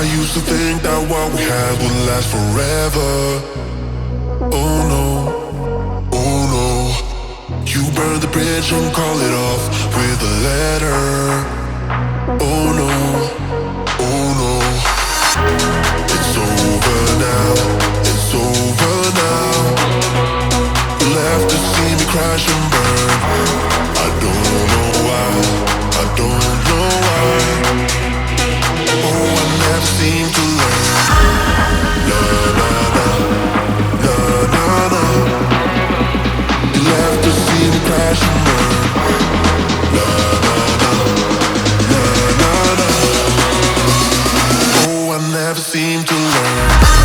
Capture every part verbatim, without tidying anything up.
I used to think that what we had would last forever. Oh no, oh no. You burned the bridge and call it off with a letter. Oh no, oh no. It's over now, it's over now. You left to see me crash and burn. I don't know why, I don't know why. Oh, I never seem to learn. Na na na, na na na. You left to see me crash and burn. Na na na, na na na. Oh, I never seem to learn.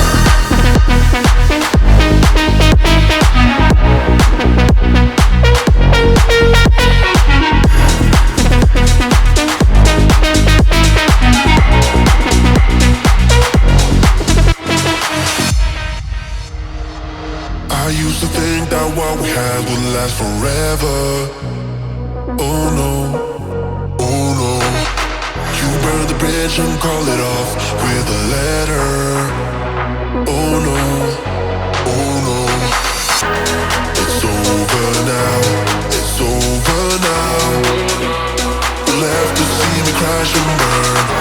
I used to think that what we had would last forever. Oh no, oh no. You burned the bridge and call it off with a letter. Oh no, oh no. It's over now, it's over now. You left to see me crash and burn.